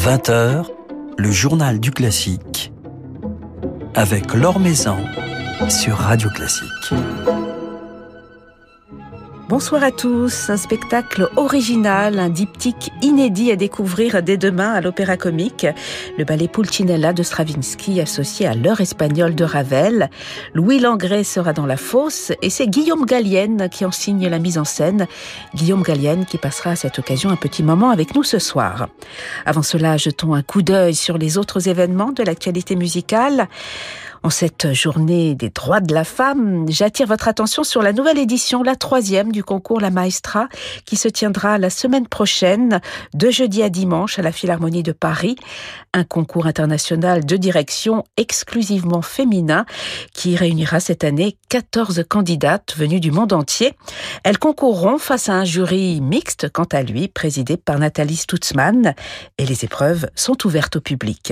20h, le journal du classique avec Laure Maison sur Radio Classique. Bonsoir à tous. Un spectacle original, un diptyque inédit à découvrir dès demain à l'Opéra Comique. Le ballet Pulcinella de Stravinsky associé à l'heure espagnole de Ravel. Louis Langret sera dans la fosse et c'est Guillaume Gallienne qui en signe la mise en scène. Guillaume Gallienne qui passera à cette occasion un petit moment avec nous ce soir. Avant cela, jetons un coup d'œil sur les autres événements de l'actualité musicale. En cette journée des droits de la femme, j'attire votre attention sur la nouvelle édition, la 3e du concours La Maestra, qui se tiendra la semaine prochaine, de jeudi à dimanche, à la Philharmonie de Paris. Un concours international de direction exclusivement féminin, qui réunira cette année 14 candidates venues du monde entier. Elles concourront face à un jury mixte, quant à lui, présidé par Nathalie Stutzmann, et les épreuves sont ouvertes au public.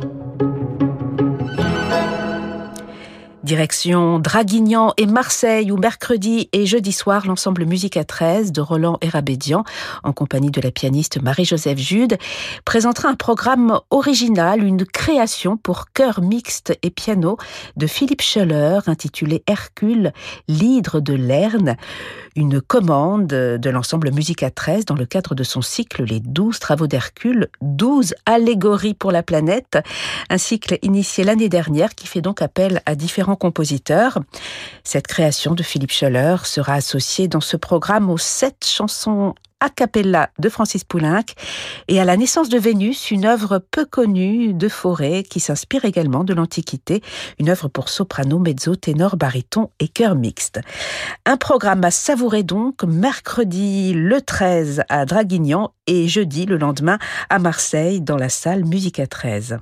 Direction Draguignan et Marseille où mercredi et jeudi soir, l'ensemble Musique à 13 de Roland Érabédian, en compagnie de la pianiste Marie-Joseph Jude, présentera un programme original, une création pour chœur mixte et piano de Philippe Schoeller, intitulé Hercule, l'hydre de Lerne, une commande de l'ensemble Musique à 13 dans le cadre de son cycle Les 12 travaux d'Hercule, 12 allégories pour la planète, un cycle initié l'année dernière qui fait donc appel à différents compositeurs. Cette création de Philippe Schoeller sera associée dans ce programme aux 7 chansons a cappella de Francis Poulenc et à La naissance de Vénus, une œuvre peu connue de Fauré qui s'inspire également de l'Antiquité, une œuvre pour soprano, mezzo, ténor, baryton et chœur mixte. Un programme à savourer donc mercredi le 13 à Draguignan et jeudi le lendemain à Marseille dans la salle Musique à 13.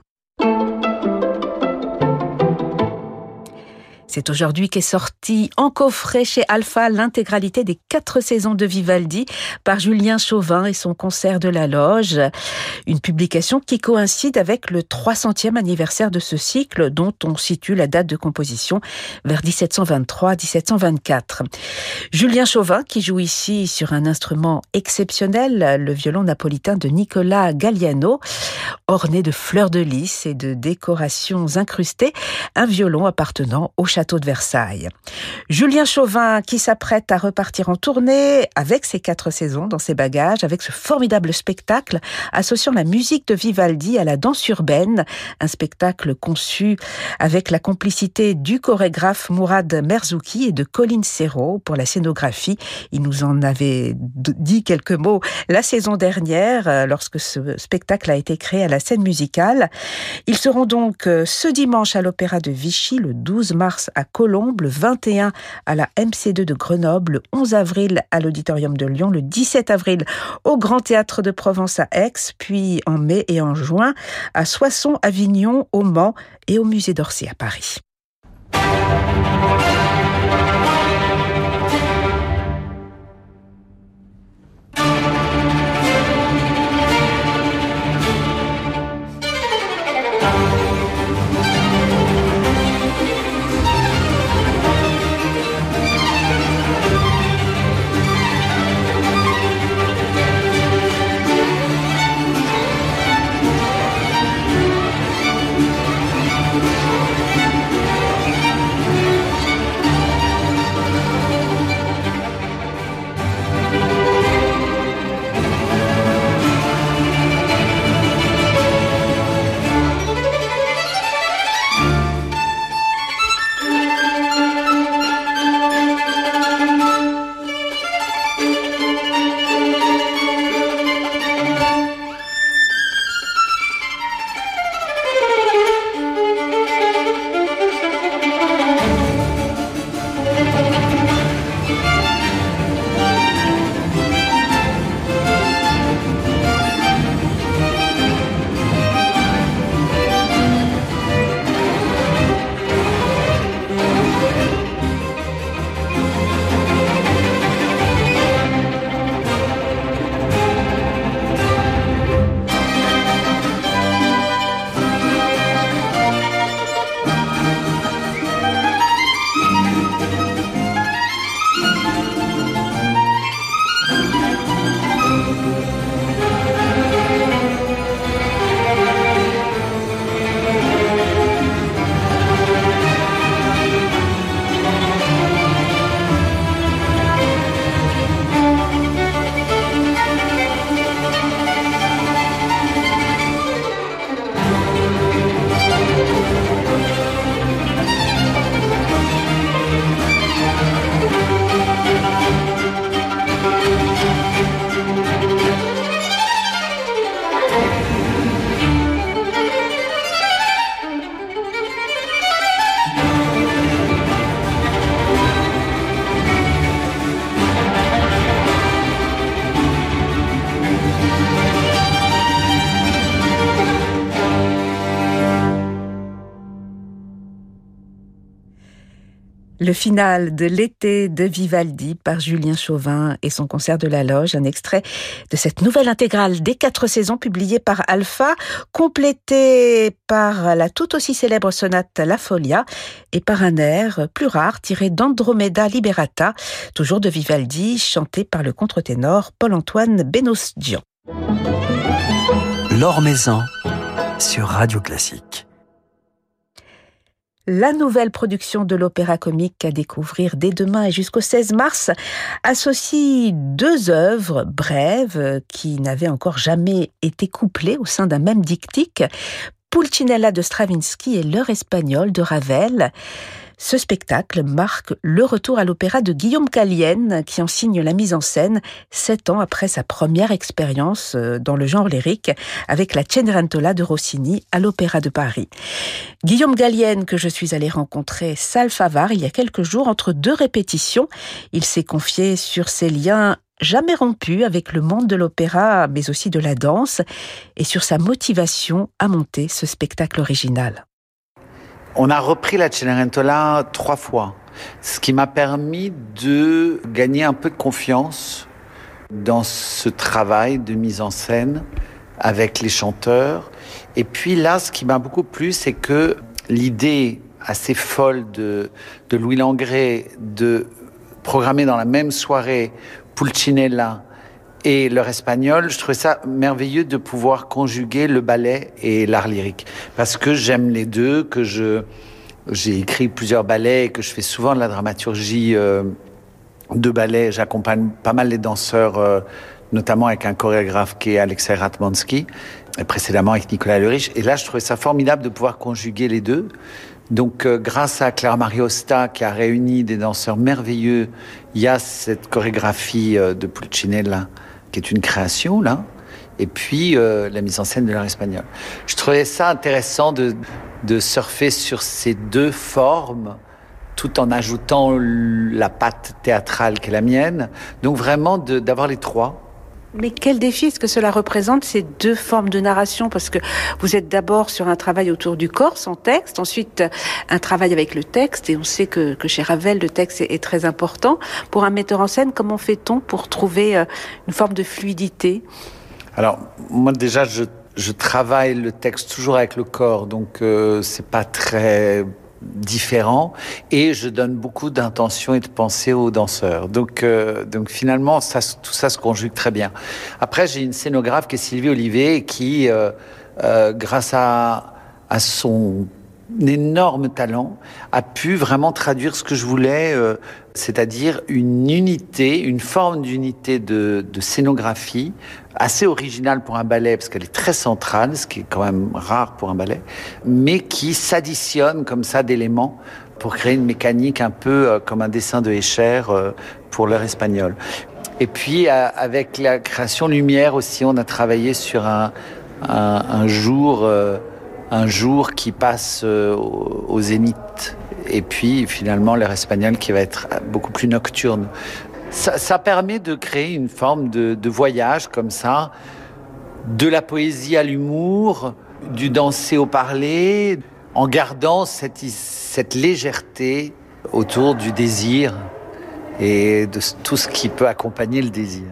C'est aujourd'hui qu'est sortie en coffret chez Alpha l'intégralité des 4 saisons de Vivaldi par Julien Chauvin et son concert de la Loge. Une publication qui coïncide avec le 300e anniversaire de ce cycle dont on situe la date de composition vers 1723-1724. Julien Chauvin qui joue ici sur un instrument exceptionnel, le violon napolitain de Nicolas Galliano, orné de fleurs de lys et de décorations incrustées, un violon appartenant au château de Versailles. Julien Chauvin qui s'apprête à repartir en tournée avec ses 4 saisons dans ses bagages, avec ce formidable spectacle associant la musique de Vivaldi à la danse urbaine, un spectacle conçu avec la complicité du chorégraphe Mourad Merzouki et de Colin Serrault pour la scénographie. Il nous en avait dit quelques mots la saison dernière lorsque ce spectacle a été créé à la scène musicale. Ils seront donc ce dimanche à l'Opéra de Vichy, le 12 mars à Colombes, le 21 à la MC2 de Grenoble, le 11 avril à l'Auditorium de Lyon, le 17 avril au Grand Théâtre de Provence à Aix, puis en mai et en juin à Soissons, Avignon, au Mans et au Musée d'Orsay à Paris. Le final de l'été de Vivaldi par Julien Chauvin et son concert de la Loge, un extrait de cette nouvelle intégrale des 4 saisons publiée par Alpha, complétée par la tout aussi célèbre sonate La Folia et par un air plus rare tiré d'Andromeda Liberata, toujours de Vivaldi, chanté par le contre-ténor Paul-Antoine Benosgian. L'Or Maison sur Radio Classique. La nouvelle production de l'Opéra Comique à découvrir dès demain et jusqu'au 16 mars associe 2 œuvres brèves qui n'avaient encore jamais été couplées au sein d'un même diptyque, Pulcinella de Stravinsky et L'heure espagnole de Ravel. Ce spectacle marque le retour à l'opéra de Guillaume Gallienne, qui en signe la mise en scène 7 ans après sa première expérience dans le genre lyrique avec la Cenerentola de Rossini à l'Opéra de Paris. Guillaume Gallienne, que je suis allée rencontrer salle Favart il y a quelques jours entre 2 répétitions. Il s'est confié sur ses liens jamais rompus avec le monde de l'opéra, mais aussi de la danse, et sur sa motivation à monter ce spectacle original. On a repris la Cenerentola 3 fois, ce qui m'a permis de gagner un peu de confiance dans ce travail de mise en scène avec les chanteurs. Et puis là, ce qui m'a beaucoup plu, c'est que l'idée assez folle de Louis Langret de programmer dans la même soirée Pulcinella et l'heure espagnole, je trouvais ça merveilleux de pouvoir conjuguer le ballet et l'art lyrique. Parce que j'aime les deux, que j'ai écrit plusieurs ballets et que je fais souvent de la dramaturgie de ballet. J'accompagne pas mal les danseurs, notamment avec un chorégraphe qui est Alexei Ratmansky, et précédemment avec Nicolas Le Riche. Et là, je trouvais ça formidable de pouvoir conjuguer les deux. Donc, grâce à Claire Mariosta, qui a réuni des danseurs merveilleux, il y a cette chorégraphie de Pulcinella, qui est une création, là, et puis la mise en scène de l'art espagnol. Je trouvais ça intéressant de surfer sur ces 2 formes, tout en ajoutant la patte théâtrale qui est la mienne. Donc vraiment, d'avoir les 3. Mais quel défi est-ce que cela représente, ces 2 formes de narration? Parce que vous êtes d'abord sur un travail autour du corps, sans texte, ensuite un travail avec le texte, et on sait que chez Ravel, le texte est très important. Pour un metteur en scène, comment fait-on pour trouver une forme de fluidité? Alors, moi déjà, je travaille le texte toujours avec le corps, donc c'est pas très différent, et je donne beaucoup d'intention et de pensée aux danseurs. Donc finalement, tout ça se conjugue très bien. Après, j'ai une scénographe qui est Sylvie Olivet, qui, grâce à son énorme talent, a pu vraiment traduire ce que je voulais, c'est-à-dire une forme d'unité de scénographie assez originale pour un ballet, parce qu'elle est très centrale, ce qui est quand même rare pour un ballet, mais qui s'additionne comme ça d'éléments pour créer une mécanique un peu comme un dessin de Escher pour l'heure espagnole. Et puis avec la création lumière aussi, on a travaillé sur un jour qui passe au zénith, et puis finalement l'heure espagnole qui va être beaucoup plus nocturne. Ça permet de créer une forme de voyage comme ça, de la poésie à l'humour, du danser au parler, en gardant cette légèreté autour du désir et de tout ce qui peut accompagner le désir.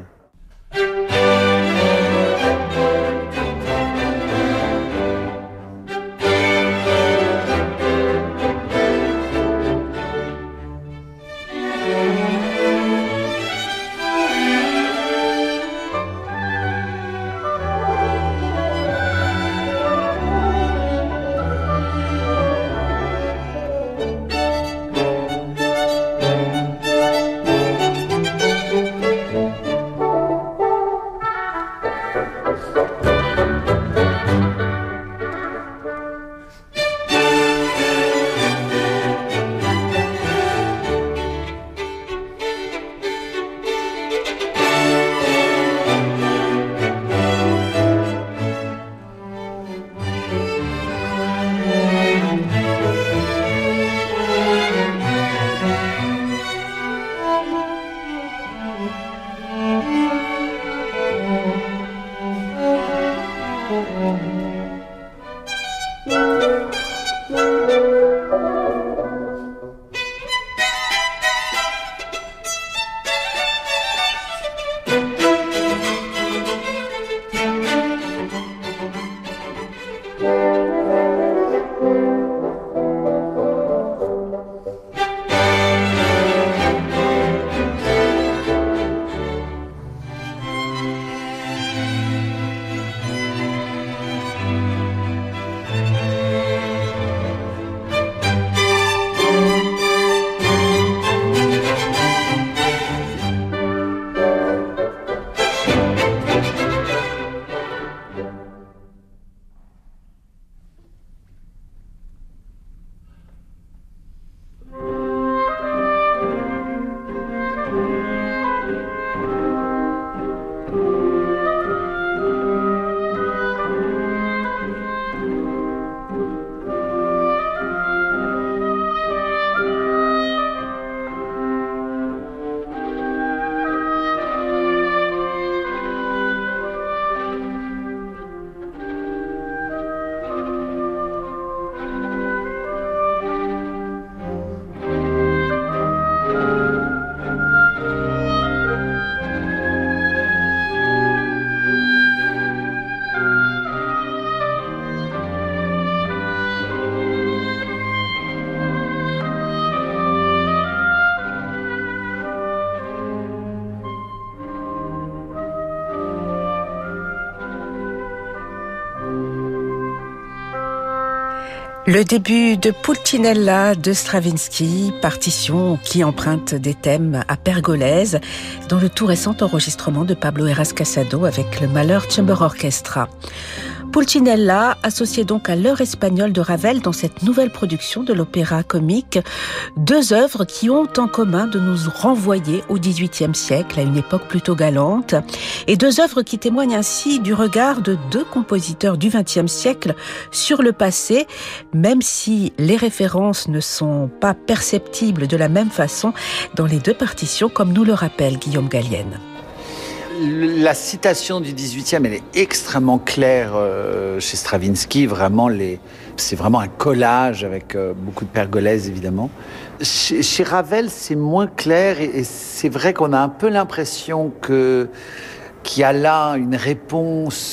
Le début de Pulcinella de Stravinsky, partition qui emprunte des thèmes à Pergolèse, dans le tout récent enregistrement de Pablo Heras Casado avec le Mahler Chamber Orchestra. Pulcinella, associé donc à l'heure espagnole de Ravel dans cette nouvelle production de l'opéra comique, deux œuvres qui ont en commun de nous renvoyer au XVIIIe siècle, à une époque plutôt galante, et deux œuvres qui témoignent ainsi du regard de deux compositeurs du XXe siècle sur le passé, même si les références ne sont pas perceptibles de la même façon dans les deux partitions, comme nous le rappelle Guillaume Gallienne. La citation du 18e, elle est extrêmement claire chez Stravinsky. C'est vraiment un collage avec beaucoup de pergolèse, évidemment. Chez Ravel, c'est moins clair et c'est vrai qu'on a un peu l'impression qu'il y a là une réponse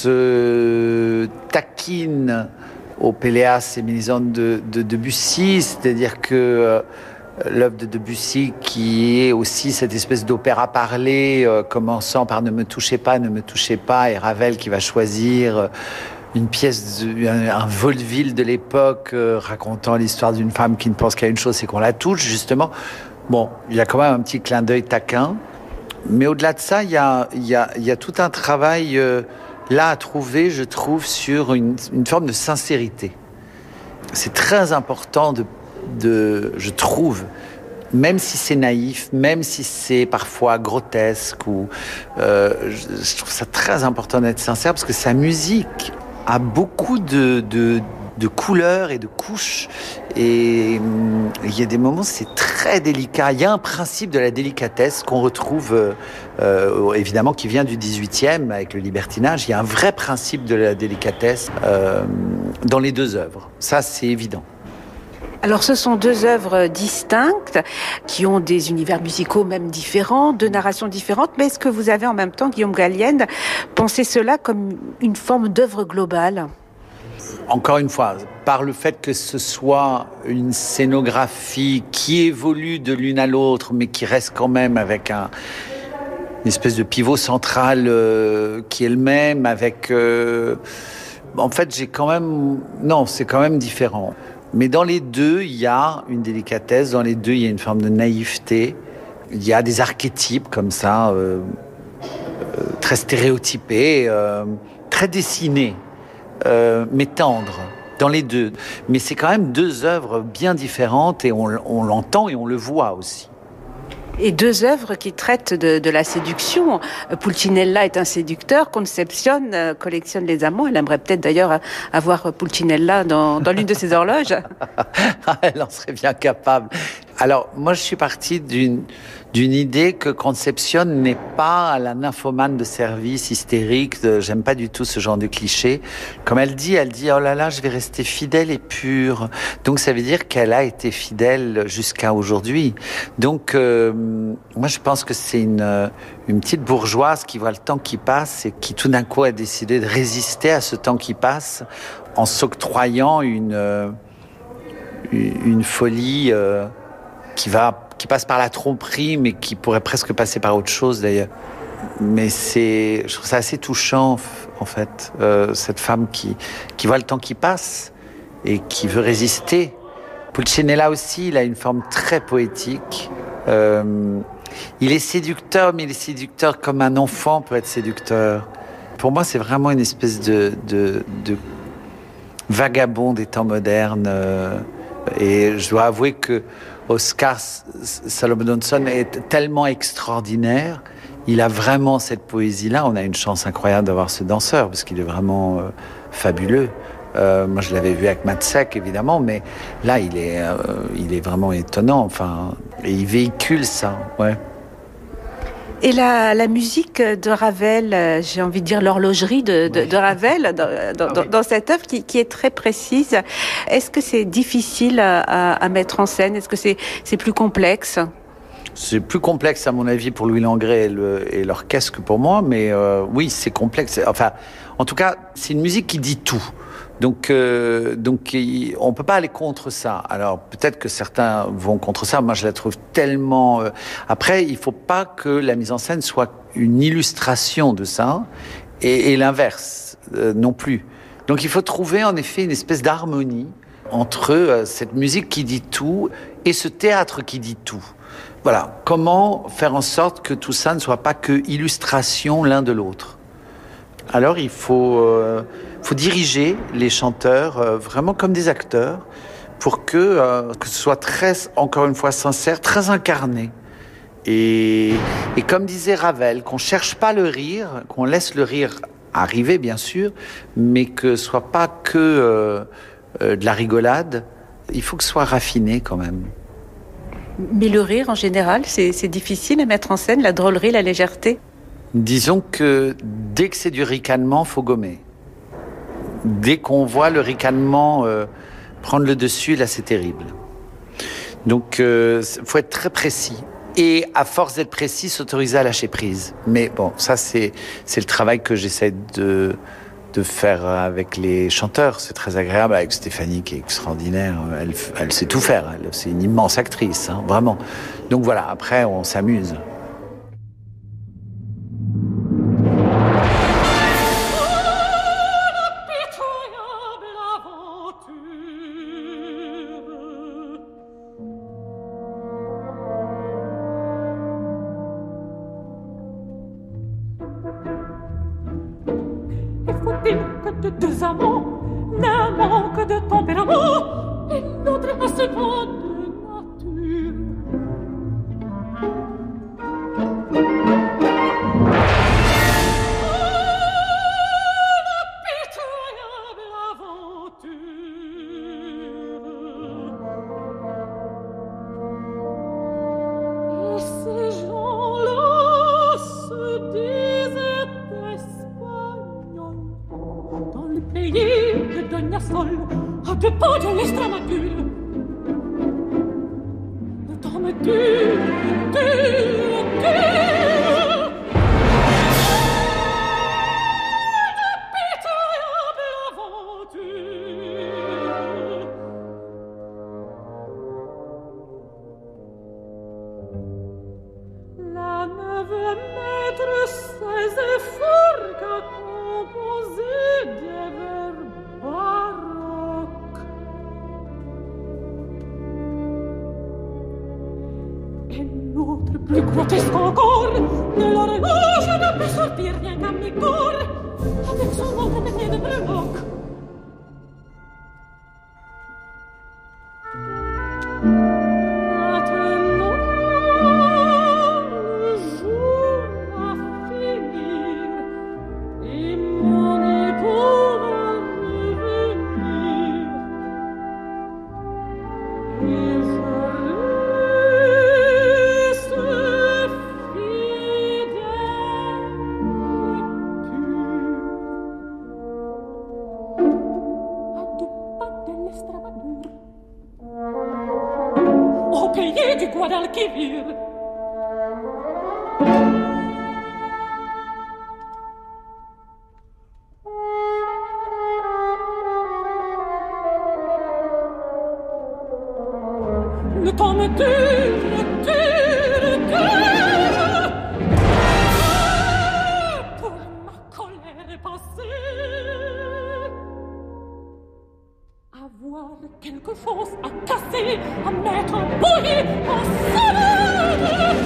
taquine au Péléas et Mélisande de Debussy, c'est-à-dire que l'œuvre de Debussy qui est aussi cette espèce d'opéra parlé commençant par ne me touchez pas, et Ravel qui va choisir une pièce, un vaudeville de l'époque racontant l'histoire d'une femme qui ne pense qu'à une chose, c'est qu'on la touche justement. Bon, il y a quand même un petit clin d'œil taquin, mais au-delà de ça, il y a tout un travail là à trouver, je trouve, sur une forme de sincérité. C'est très important je trouve, même si c'est naïf, même si c'est parfois grotesque, je trouve ça très important d'être sincère parce que sa musique a beaucoup de couleurs et de couches et il y a des moments c'est très délicat. Il y a un principe de la délicatesse qu'on retrouve évidemment qui vient du 18e avec le libertinage. Il y a un vrai principe de la délicatesse dans les deux œuvres. Ça, c'est évident. Alors ce sont deux œuvres distinctes qui ont des univers musicaux même différents, deux narrations différentes, mais est-ce que vous avez en même temps, Guillaume Gallienne, pensé cela comme une forme d'œuvre globale ? Encore une fois, par le fait que ce soit une scénographie qui évolue de l'une à l'autre, mais qui reste quand même avec une espèce de pivot central qui est le même, avec... en fait, c'est quand même différent. Mais dans les deux, il y a une délicatesse, dans les deux, il y a une forme de naïveté. Il y a des archétypes comme ça, très stéréotypés, très dessinés, mais tendres, dans les deux. Mais c'est quand même deux œuvres bien différentes et on l'entend et on le voit aussi. Et deux œuvres qui traitent de la séduction. Pulcinella est un séducteur, Concepcion collectionne les amants. Elle aimerait peut-être d'ailleurs avoir Pulcinella dans l'une de ses horloges. Elle en serait bien capable. Alors, moi, je suis parti d'une idée que Concepcion n'est pas la nymphomane de service hystérique. J'aime pas du tout ce genre de cliché. Comme elle dit, oh là là, je vais rester fidèle et pure. Donc, ça veut dire qu'elle a été fidèle jusqu'à aujourd'hui. Donc, moi, je pense que c'est une petite bourgeoise qui voit le temps qui passe et qui, tout d'un coup, a décidé de résister à ce temps qui passe en s'octroyant une folie qui passe par la tromperie, mais qui pourrait presque passer par autre chose d'ailleurs. Mais je trouve ça assez touchant en fait, cette femme qui voit le temps qui passe et qui veut résister. Pulcinella aussi, il a une forme très poétique. Il est séducteur, mais il est séducteur comme un enfant peut être séducteur. Pour moi, c'est vraiment une espèce de vagabond des temps modernes. Et je dois avouer que Oscar Salomonsson est tellement extraordinaire. Il a vraiment cette poésie-là. On a une chance incroyable d'avoir ce danseur, parce qu'il est vraiment fabuleux. Moi, je l'avais vu avec Matzek, évidemment, mais là, il est vraiment étonnant. Enfin, et il véhicule ça, ouais. Et la musique de Ravel, j'ai envie de dire l'horlogerie de Ravel dans cette œuvre qui est très précise. Est-ce que c'est difficile à mettre en scène ? Est-ce que c'est plus complexe ? C'est plus complexe à mon avis pour Louis Langret et l'orchestre que pour moi, mais oui, c'est complexe. Enfin, en tout cas, c'est une musique qui dit tout. Donc, on peut pas aller contre ça. Alors, peut-être que certains vont contre ça. Moi, je la trouve tellement... Après, il faut pas que la mise en scène soit une illustration de ça, et l'inverse non plus. Donc, il faut trouver, en effet, une espèce d'harmonie entre cette musique qui dit tout et ce théâtre qui dit tout. Voilà, comment faire en sorte que tout ça ne soit pas que illustration l'un de l'autre. Alors il faut diriger les chanteurs vraiment comme des acteurs pour que ce soit très, encore une fois, sincère, très incarné. Et comme disait Ravel, qu'on cherche pas le rire, qu'on laisse le rire arriver bien sûr, mais que ce soit pas que de la rigolade, il faut que ce soit raffiné quand même. Mais le rire, en général, c'est difficile à mettre en scène, la drôlerie, la légèreté. Disons que dès que c'est du ricanement, faut gommer. Dès qu'on voit le ricanement prendre le dessus, là, c'est terrible. Donc, faut être très précis. Et à force d'être précis, s'autoriser à lâcher prise. Mais bon, ça, c'est le travail que j'essaie de faire avec les chanteurs. C'est très agréable avec Stéphanie qui est extraordinaire. Elle sait tout faire. C'est une immense actrice, hein, vraiment. Donc voilà, après, on s'amuse. De deux amants, l'un manque de tempérament et l'autre a ce pas de nature. La pitoyable aventure. Et ces gens-là se disaient espagnols. Dans le pays de Doña Sol, à deux pas de l'Estrémadure. Le temps me dure. De pitoyable aventure. La neuve maître ses efforts qu'a composé des vers baroques. Et l'autre, plus grotesque encore, de l'horloge ne peut sortir rien qu'à mes corps, avec son ventre pété de breloques. Au pays du Guadalquivir. Le temps me dure. Pour ma colère est passée. Avoir quelque chose à casser, à mettre en bouillie, à salade.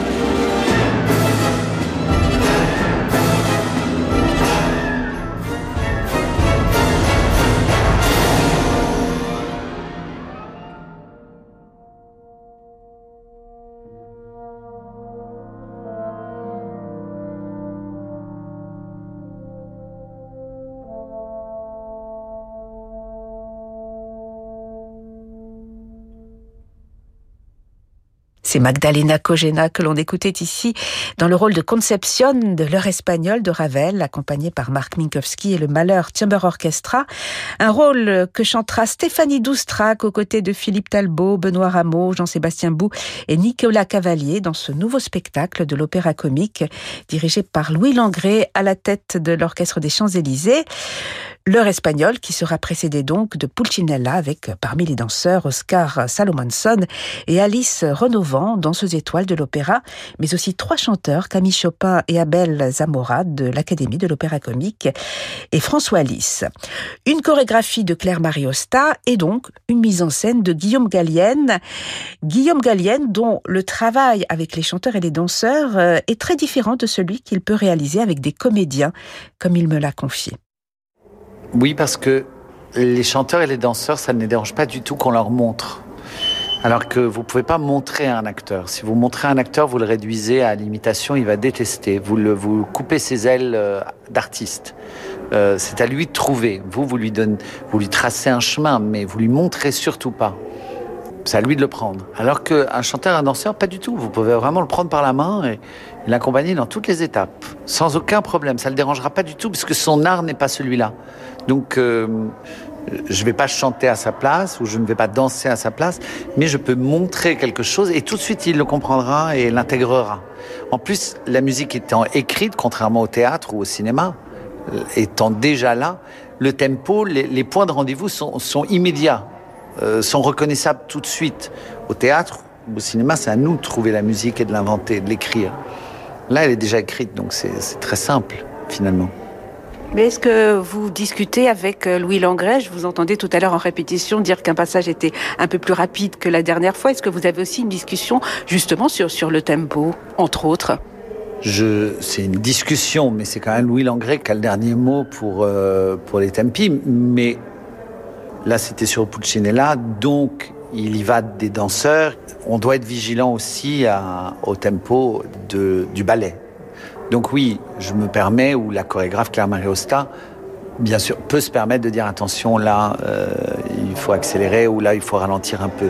C'est Magdalena Kožena que l'on écoutait ici dans le rôle de Concepción de l'heure espagnole de Ravel, accompagnée par Marc Minkowski et le Mahler Chamber Orchestra. Un rôle que chantera Stéphanie Doustrac aux côtés de Philippe Talbot, Benoît Rameau, Jean-Sébastien Bou et Nicolas Cavalier dans ce nouveau spectacle de l'Opéra Comique dirigé par Louis Langrée à la tête de l'Orchestre des Champs-Élysées. L'heure espagnole qui sera précédée donc de Pulcinella avec parmi les danseurs Oscar Salomonson et Alice Renova. Morvan, danseuse étoile de l'opéra, mais aussi 3 chanteurs, Camille Chopin et Abel Zamora de l'Académie de l'Opéra Comique et François Lys. Une chorégraphie de Claire-Marie Osta et donc une mise en scène de Guillaume Gallienne. Guillaume Gallienne dont le travail avec les chanteurs et les danseurs est très différent de celui qu'il peut réaliser avec des comédiens, comme il me l'a confié. Oui, parce que les chanteurs et les danseurs, ça ne les dérange pas du tout qu'on leur montre. Alors que vous ne pouvez pas montrer à un acteur. Si vous montrez à un acteur, vous le réduisez à l'imitation, il va détester. Vous coupez ses ailes d'artiste. C'est à lui de trouver. Vous lui tracez un chemin, mais vous lui montrez surtout pas. C'est à lui de le prendre. Alors qu'un chanteur, un danseur, pas du tout. Vous pouvez vraiment le prendre par la main et l'accompagner dans toutes les étapes, sans aucun problème. Ça ne le dérangera pas du tout, parce que son art n'est pas celui-là. Donc, je ne vais pas chanter à sa place ou je ne vais pas danser à sa place, mais je peux montrer quelque chose et tout de suite, il le comprendra et l'intégrera. En plus, la musique étant écrite, contrairement au théâtre ou au cinéma, étant déjà là, le tempo, les points de rendez-vous sont immédiats. Sont reconnaissables tout de suite. Au théâtre ou au cinéma, c'est à nous de trouver la musique et de l'inventer, de l'écrire. Là, elle est déjà écrite, donc c'est très simple, finalement. Mais est-ce que vous discutez avec Louis Langret? Je vous entendais tout à l'heure en répétition dire qu'un passage était un peu plus rapide que la dernière fois. Est-ce que vous avez aussi une discussion justement sur le tempo, entre autres? C'est une discussion, mais c'est quand même Louis Langret qui a le dernier mot pour les tempi. Mais là, c'était sur Pulcinella, donc il y va des danseurs. On doit être vigilant aussi au tempo du ballet. Donc oui, je me permets, ou la chorégraphe Claire-Marie Osta, bien sûr, peut se permettre de dire attention, là, il faut accélérer, ou là, il faut ralentir un peu.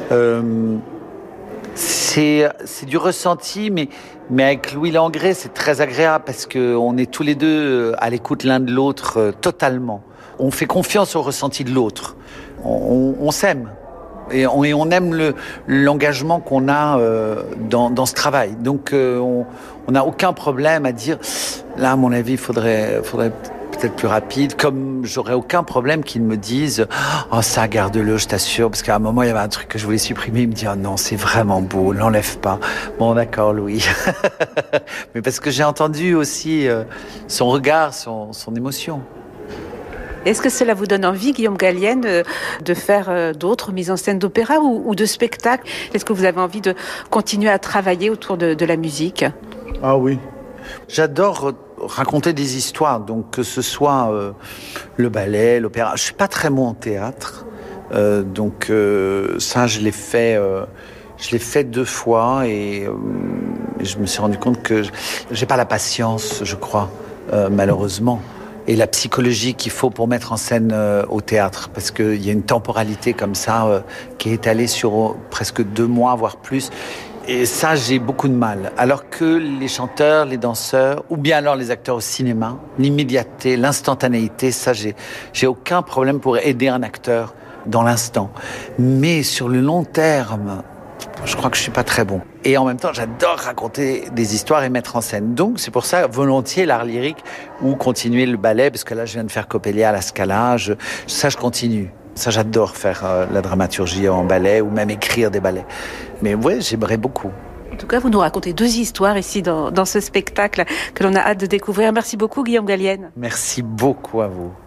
C'est du ressenti, mais avec Louis Langret, c'est très agréable parce qu'on est tous les deux à l'écoute l'un de l'autre totalement. On fait confiance au ressenti de l'autre. On s'aime. Et on aime l'engagement qu'on a dans ce travail. Donc, on n'a aucun problème à dire, là, à mon avis, il faudrait peut-être plus rapide. Comme j'aurais aucun problème qu'ils me disent, oh, ça, garde-le, je t'assure. Parce qu'à un moment, il y avait un truc que je voulais supprimer. Il me dit, oh non, c'est vraiment beau, l'enlève pas. Bon, d'accord, Louis. Mais parce que j'ai entendu aussi son regard, son émotion. Est-ce que cela vous donne envie, Guillaume Gallienne, de faire d'autres mises en scène d'opéra ou de spectacles? Est-ce que vous avez envie de continuer à travailler autour de la musique? Ah oui. J'adore raconter des histoires, donc que ce soit le ballet, l'opéra. Je suis pas très bon en théâtre, donc ça je l'ai fait 2 fois et je me suis rendu compte que j'ai pas la patience, je crois, malheureusement. Et la psychologie qu'il faut pour mettre en scène au théâtre, parce qu'il y a une temporalité comme ça qui est étalée sur presque 2 mois, voire plus. Et ça, j'ai beaucoup de mal. Alors que les chanteurs, les danseurs, ou bien alors les acteurs au cinéma, l'immédiateté, l'instantanéité, ça, j'ai aucun problème pour aider un acteur dans l'instant. Mais sur le long terme, je crois que je suis pas très bon. Et en même temps, j'adore raconter des histoires et mettre en scène. Donc, c'est pour ça, volontiers, l'art lyrique ou continuer le ballet, parce que là, je viens de faire Coppelia à la Scala. Ça, je continue. Ça, j'adore faire la dramaturgie en ballet ou même écrire des ballets. Mais ouais, j'aimerais beaucoup. En tout cas, vous nous racontez 2 histoires ici dans ce spectacle que l'on a hâte de découvrir. Merci beaucoup, Guillaume Gallienne. Merci beaucoup à vous.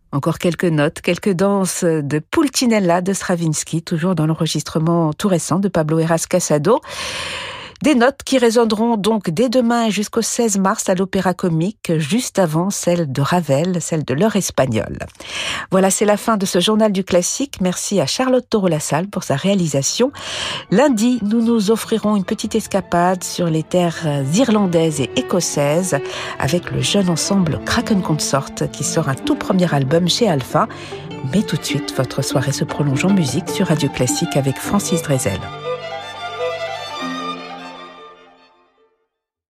Encore quelques notes, quelques danses de Pulcinella de Stravinsky, toujours dans l'enregistrement tout récent de Pablo Heras Casado. Des notes qui résonneront donc dès demain et jusqu'au 16 mars à l'Opéra Comique, juste avant celle de Ravel, celle de l'heure espagnole. Voilà, c'est la fin de ce journal du classique. Merci à Charlotte Toro-Lassalle pour sa réalisation. Lundi, nous nous offrirons une petite escapade sur les terres irlandaises et écossaises avec le jeune ensemble Kraken Consort qui sort un tout premier album chez Alpha. Mais tout de suite, votre soirée se prolonge en musique sur Radio Classique avec Francis Drezel.